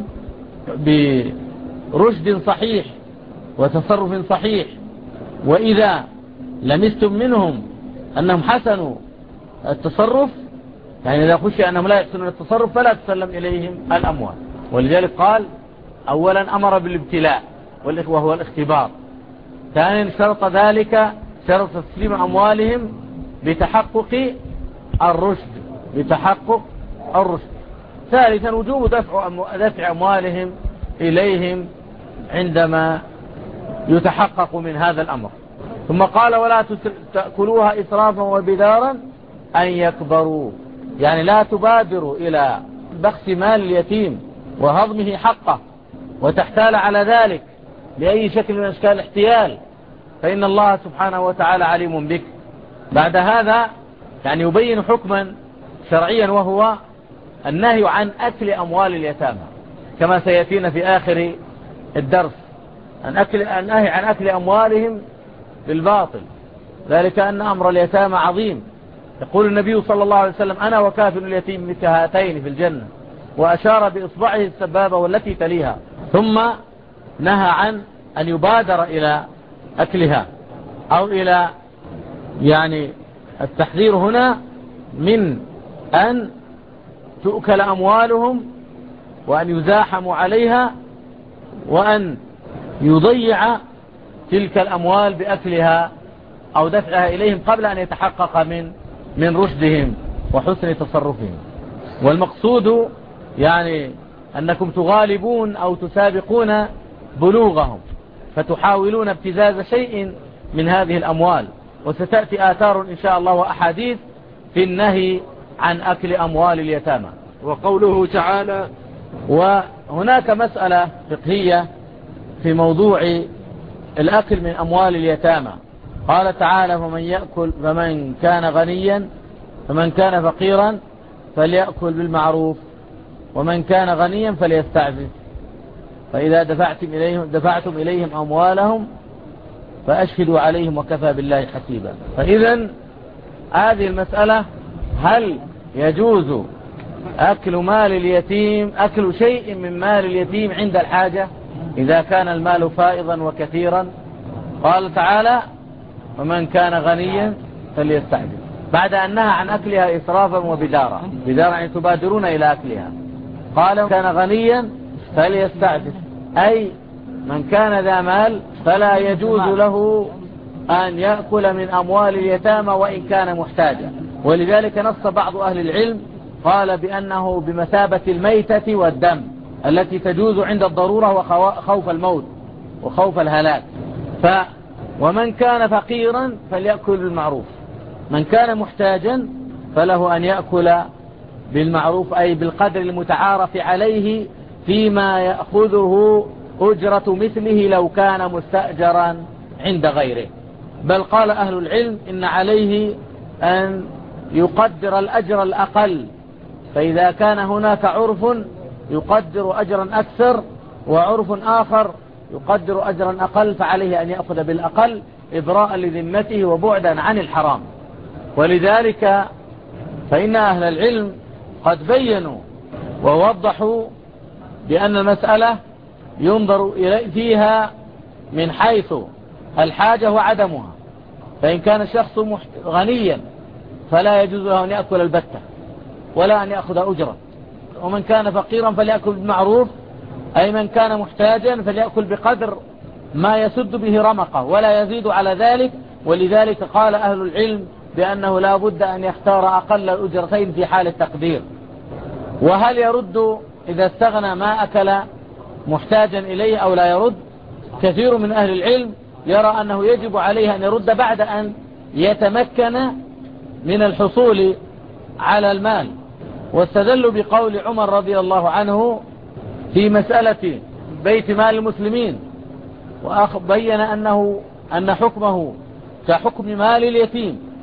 برشد صحيح وتصرف صحيح، وإذا لمستم منهم أنهم حسنوا التصرف، يعني إذا خشي أنهم لا يحسنون التصرف فلا تسلم إليهم الأموال. ولذلك قال أولا أمر بالابتلاء وهو الاختبار، ثانيا شرط ذلك شرط تسليم أموالهم بتحقق الرشد، ثالثا وجوب دفع أموالهم إليهم عندما يتحقق من هذا الأمر. ثم قال ولا تأكلوها إسرافا وبدارا أن يكبروا، يعني لا تبادروا إلى بخس مال اليتيم وهضمه حقه وتحتال على ذلك بأي شكل من أشكال الاحتيال، فإن الله سبحانه وتعالى عليم بك. بعد هذا يعني يبين حكما شرعيا، وهو النهي عن أكل أموال اليتامى، كما سيأتينا في آخر الدرس، النهي عن أكل أموالهم بالباطل، ذلك أن أمر اليتامى عظيم. يقول النبي صلى الله عليه وسلم أنا وكافل اليتيم كهاتين في الجنة، وأشار بإصبعه السبابة والتي تليها، ثم نهى عن أن يبادر إلى أكلها، أو إلى يعني التحذير هنا من أن تؤكل أموالهم وأن يزاحموا عليها وأن يضيع تلك الأموال بأكلها أو دفعها إليهم قبل أن يتحقق من رشدهم وحسن تصرفهم. والمقصود يعني أنكم تغالبون أو تسابقون بلوغهم، فتحاولون ابتزاز شيء من هذه الأموال، وستأتي آثار إن شاء الله وأحاديث في النهي عن أكل أموال اليتامى. وقوله تعالى وهناك مسألة فقهية في موضوع الأكل من أموال اليتامى. قال تعالى فمن كان فقيرا فليأكل بالمعروف ومن كان غنيا فليستعفف، فإذا دفعتم إليهم أموالهم فأشهدوا عليهم وكفى بالله حسيبا. فإذا هذه المسألة، هل يجوز أكل أكل شيء من مال اليتيم عند الحاجة إذا كان المال فائضا وكثيرا؟ قال تعالى ومن كان غنيا فليستعفف، بعد أن نهى عن أكلها إسرافا وبدارا، يعني تبادرون إلى أكلها. قال كان غنيا فليستعفف، أي من كان ذا مال فلا يجوز له أن يأكل من أموال اليتامى وإن كان محتاجا. ولذلك نص بعض أهل العلم قال بأنه بمثابة الميتة والدم التي تجوز عند الضرورة وخوف الموت وخوف الهلاك. ومن كان فقيرا فليأكل بالمعروف، من كان محتاجا فله أن يأكل بالمعروف، أي بالقدر المتعارف عليه فيما يأخذه أجرة مثله لو كان مستأجرا عند غيره. بل قال أهل العلم إن عليه أن يقدر الأجر الأقل، فإذا كان هناك عرف يقدر أجرا أكثر وعرف آخر يقدر أجرا أقل، فعليه أن يأخذ بالأقل إبراء لذمته وبعدا عن الحرام. ولذلك فإن أهل العلم قد بينوا ووضحوا بأن المسألة ينظر فيها من حيث الحاجة وعدمها، فإن كان الشخص غنيا فلا يجوز له أن يأكل البتة ولا أن يأخذ أجرة، ومن كان فقيرا فليأكل بالمعروف، أي من كان محتاجا فليأكل بقدر ما يسد به رمقه ولا يزيد على ذلك. ولذلك قال أهل العلم بأنه لا بد أن يختار أقل الأجرتين في حال التقدير. وهل يرد إذا استغنى ما أكل محتاجا إليه أو لا يرد؟ كثير من أهل العلم يرى أنه يجب عليه أن يرد بعد أن يتمكن من الحصول على المال، واستدلوا بقول عمر رضي الله عنه في مسألة بيت مال المسلمين، وبين أن حكمه كحكم مال اليتيم،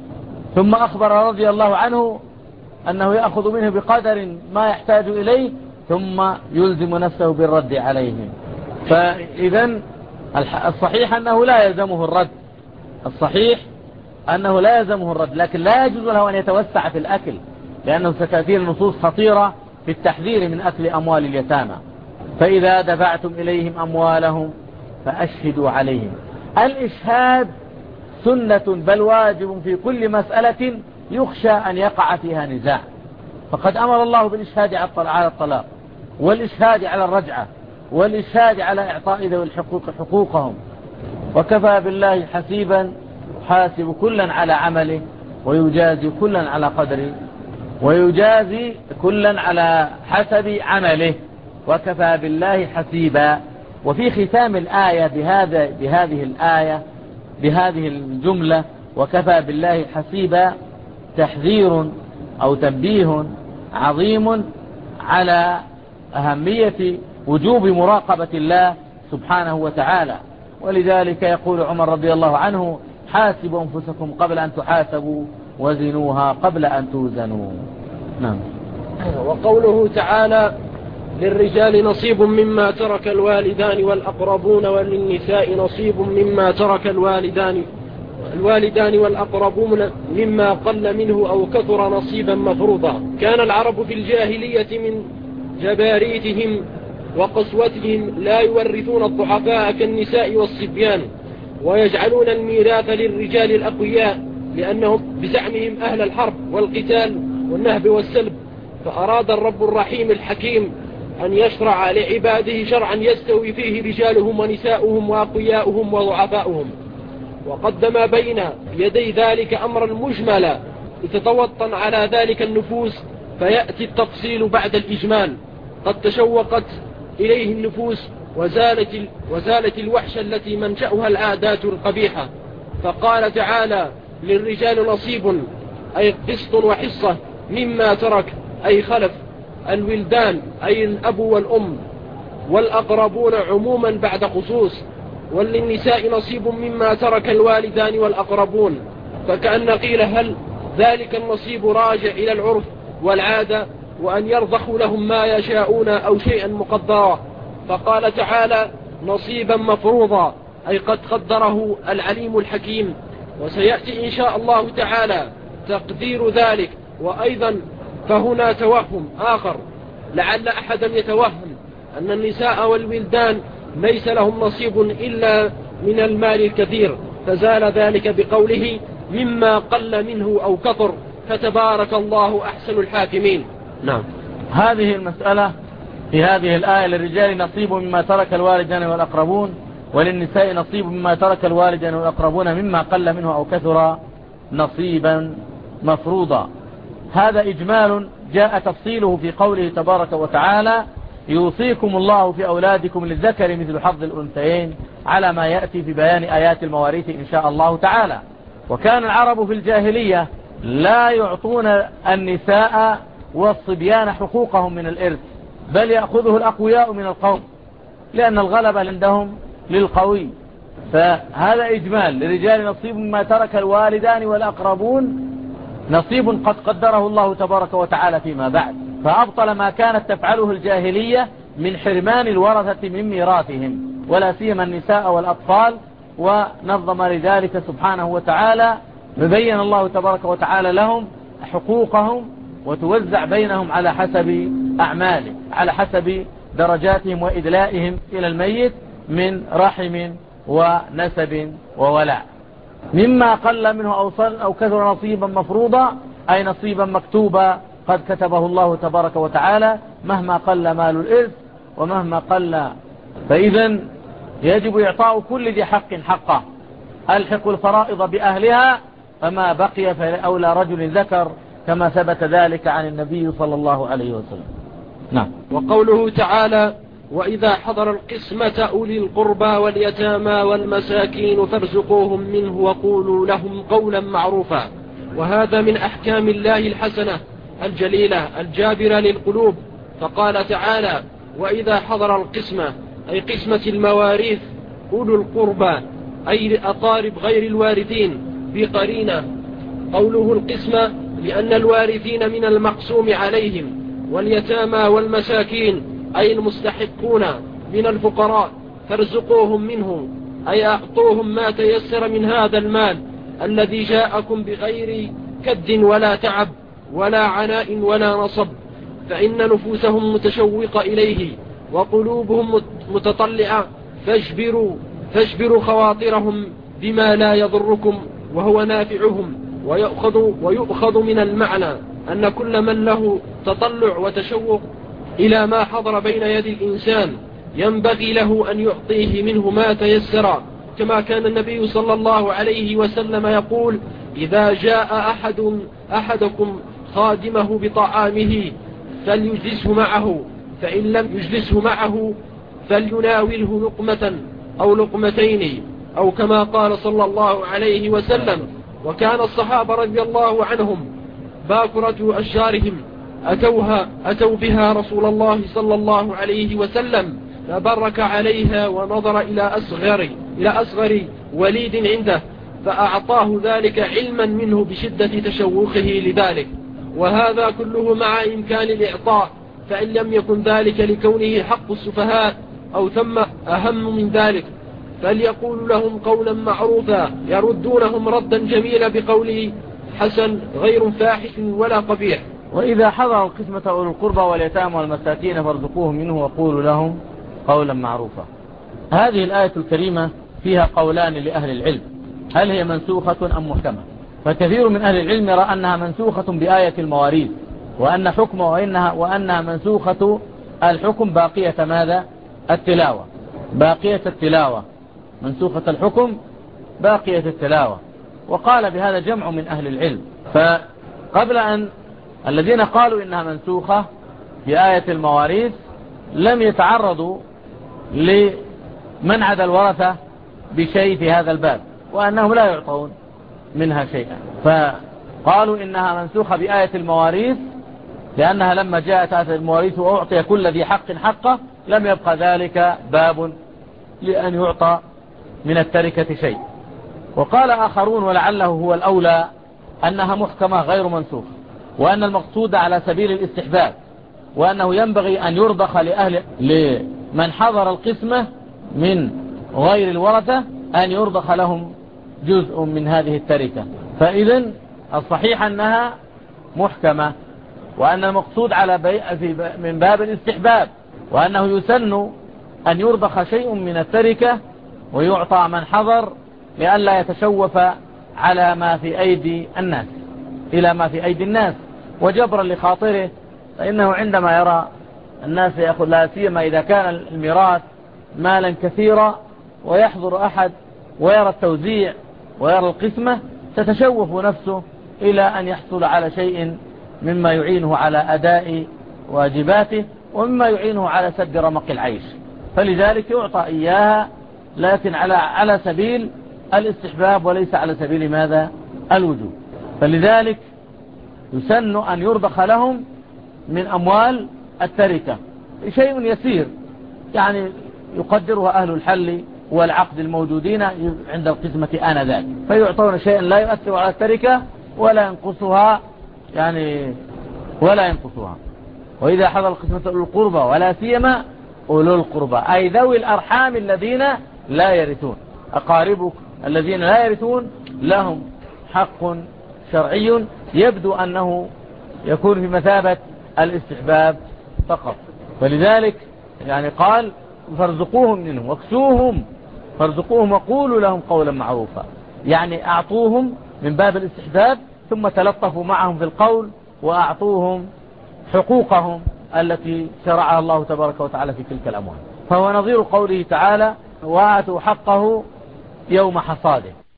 ثم أخبر رضي الله عنه أنه يأخذ منه بقدر ما يحتاج إليه ثم يلزم نفسه بالرد عليهم. فإذا الصحيح أنه لا يلزمه الرد، الصحيح أنه لا يلزمه الرد، لكن لا يجوز له أن يتوسع في الأكل، لأنه ستأتي نصوص خطيرة في التحذير من أكل أموال اليتامى. فإذا دفعتم إليهم أموالهم فأشهدوا عليهم. الإشهاد سنة بل واجب في كل مسألة يخشى أن يقع فيها نزاع، فقد أمر الله بالإشهاد على الطلاق، والإشهاد على الرجعة، والإشهاد على إعطاء ذوي الحقوق حقوقهم. وكفى بالله حسيبا يحاسب كلا على عمله ويجازي كلا على قدره، ويجازي كلا على حسب عمله. وكفى بالله حسيبا. وفي ختام الآية بهذه الجملة وكفى بالله حسيبا تحذير أو تنبيه عظيم على أهمية وجوب مراقبة الله سبحانه وتعالى. ولذلك يقول عمر رضي الله عنه: حاسبوا أنفسكم قبل أن تحاسبوا وزنوها قبل أن توزنوا. نعم. وقوله تعالى: للرجال نصيب مما ترك الوالدان والأقربون وللنساء نصيب مما ترك الوالدان والأقربون مما قل منه أو كثر نصيبا مفروضا. كان العرب في الجاهلية من جباريتهم وقسوتهم لا يورثون الضعفاء كالنساء والصبيان، ويجعلون الميراث للرجال الأقوياء لأنهم بزعمهم أهل الحرب والقتال والنهب والسلب. فأراد الرب الرحيم الحكيم أن يشرع لعباده شرعا يستوي فيه رجالهم ونساؤهم وأقوياؤهم وضعفاؤهم، وقدم بين يدي ذلك أمرا مجملا لتتوطن على ذلك النفوس، فيأتي التفصيل بعد الإجمال. قد تشوقت إليه النفوس وزالت الوحشة التي منشأها العادات القبيحة. فقال تعالى: للرجال نصيب، أي قسط وحصة مما ترك، أي خلف الولدان، أي الأب والأم والأقربون عموما بعد خصوص. وللنساء نصيب مما ترك الوالدان والأقربون، فكأن قيل: هل ذلك النصيب راجع إلى العرف والعادة وأن يرضخوا لهم ما يشاءون أو شيئا مقدرا؟ فقال تعالى: نصيبا مفروضا، أي قد قدره العليم الحكيم. وسيأتي إن شاء الله تعالى تقدير ذلك. وأيضا فهنا توهم آخر، لعل أحدا يتوهم أن النساء والولدان ليس لهم نصيب إلا من المال الكثير، فزال ذلك بقوله: مما قل منه أو كثر، فتبارك الله أحسن الحاكمين. نعم. هذه المسألة في هذه الآية: للرجال نصيب مما ترك الوالدان والأقربون وللنساء نصيب مما ترك الوالدان والأقربون مما قل منه أو كثر نصيبا مفروضا. هذا إجمال جاء تفصيله في قوله تبارك وتعالى: يوصيكم الله في أولادكم للذكر مثل حظ الأنثيين، على ما يأتي في بيان آيات المواريث إن شاء الله تعالى. وكان العرب في الجاهلية لا يعطون النساء والصبيان حقوقهم من الإرث، بل يأخذه الأقوياء من القوم، لأن الغلبة عندهم للقوي. فهذا إجمال: للرجال نصيب مما ترك الوالدان والأقربون، نصيب قد قدره الله تبارك وتعالى فيما بعد، فأبطل ما كانت تفعله الجاهلية من حرمان الورثة من ميراثهم، ولا سيما النساء والأطفال. ونظم لذلك سبحانه وتعالى، مبين الله تبارك وتعالى لهم حقوقهم، وتوزع بينهم على حسب أعمالهم، على حسب درجاتهم وإدلائهم إلى الميت من رحم ونسب وولاء. مما قل منه أو كثر نصيبا مفروضا، أي نصيبا مكتوبا قد كتبه الله تبارك وتعالى، مهما قل مال الإرث ومهما قل. فإذا يجب إعطاء كل ذي حق حقه. ألحق الفرائض بأهلها، فما بقي فأولى رجل ذكر، كما ثبت ذلك عن النبي صلى الله عليه وسلم. نعم. وقوله تعالى: وإذا حضر القسمة أولي القربى واليتامى والمساكين فارزقوهم منه وقولوا لهم قولا معروفا. وهذا من أحكام الله الحسنة الجليلة الجابرة للقلوب. فقال تعالى: وإذا حضر القسمة، أي قسمة المواريث، أولو القربى أي أقارب غير الوارثين بقرينة، قوله القسمة لأن الوارثين من المقسوم عليهم، واليتامى والمساكين أي المستحقون من الفقراء فارزقوهم منه، أي أعطوهم ما تيسر من هذا المال الذي جاءكم بغير كد ولا تعب ولا عناء ولا نصب، فإن نفوسهم متشوقة إليه وقلوبهم متطلعة، فاجبروا خواطرهم بما لا يضركم وهو نافعهم. ويؤخذ من المعنى أن كل من له تطلع وتشوق إلى ما حضر بين يد الإنسان ينبغي له أن يعطيه منه ما تيسر، كما كان النبي صلى الله عليه وسلم يقول: إذا جاء أحدكم خادمه بطعامه فليجلسه معه، فإن لم يجلسه معه فليناوله لقمة أو لقمتين، أو كما قال صلى الله عليه وسلم. وكان الصحابة رضي الله عنهم باكرة أشجارهم أتوا بها رسول الله صلى الله عليه وسلم فبرك عليها ونظر إلى أصغر وليد عنده فأعطاه ذلك علما منه بشدة تشوقه لذلك. وهذا كله مع إمكان الإعطاء، فإن لم يكن ذلك لكونه حق السفهاء أو ثم أهم من ذلك فليقول لهم قولا معروفا يردونهم ردا جميلا بقوله حسن غير فاحش ولا قبيح. وإذا حضر القسمة أولو القربى واليتامى والمساكين فارزقوهم منه وقولوا لهم قولا معروفا. هذه الآية الكريمة فيها قولان لأهل العلم، هل هي منسوخة أم محكمة؟ فكثير من أهل العلم يرى أنها منسوخة بآية المواريث، وأن حكمه وأنها منسوخة الحكم باقية ماذا؟ التلاوة، باقية التلاوة، منسوخة الحكم باقية التلاوة. وقال بهذا جمع من أهل العلم. فقبل أن الذين قالوا إنها منسوخة بآية المواريث لم يتعرضوا لمنع الورثة بشيء في هذا الباب، وأنهم لا يعطون منها شيئا، فقالوا إنها منسوخة بآية المواريث لأنها لما جاءت آية المواريث وأعطي كل ذي حق حقه لم يبقى ذلك باب لأن يعطى من التركة شيء. وقال آخرون ولعله هو الأولى أنها محكمة غير منسوخة، وأن المقصود على سبيل الاستحباب، وأنه ينبغي أن يرضخ لمن حضر القسمة من غير الورثة أن يرضخ لهم جزء من هذه التركة. فإذن الصحيح أنها محكمة، وأن المقصود على من باب الاستحباب، وأنه يسن أن يرضخ شيء من التركة ويعطى من حضر لئلا يتشوف على ما في أيدي الناس إلى ما في أيدي الناس وجبرا لخاطره، فإنه عندما يرى الناس يأخذ لا سيما إذا كان الميراث مالا كثيرا ويحضر أحد ويرى التوزيع ويرى القسمة تتشوف نفسه إلى أن يحصل على شيء مما يعينه على أداء واجباته ومما يعينه على سد رمق العيش، فلذلك يعطى إياها لكن على سبيل الاستحباب وليس على سبيل ماذا؟ الوجوب. فلذلك يسن أن يرضخ لهم من أموال التركة شيء يسير، يعني يقدرها أهل الحل والعقد الموجودين عند القسمة آنذاك، فيعطون شيئا لا يؤثر على التركة ولا ينقصها، ولا ينقصها. وإذا حضر القسمة أولو القربى ولا سيما أولو القربى أي ذوي الأرحام الذين لا يرثون، أقاربك الذين لا يرثون لهم حق شرعي يبدو أنه يكون في مثابة الاستحباب فقط. فلذلك يعني قال فارزقوهم منهم واكسوهم، فارزقوهم وقولوا لهم قولا معروفا، يعني أعطوهم من باب الاستحباب ثم تلطفوا معهم في القول وأعطوهم حقوقهم التي شرعها الله تبارك وتعالى في تلك الأموال. فهو نظير قوله تعالى وآتوا حقه يوم حصاده.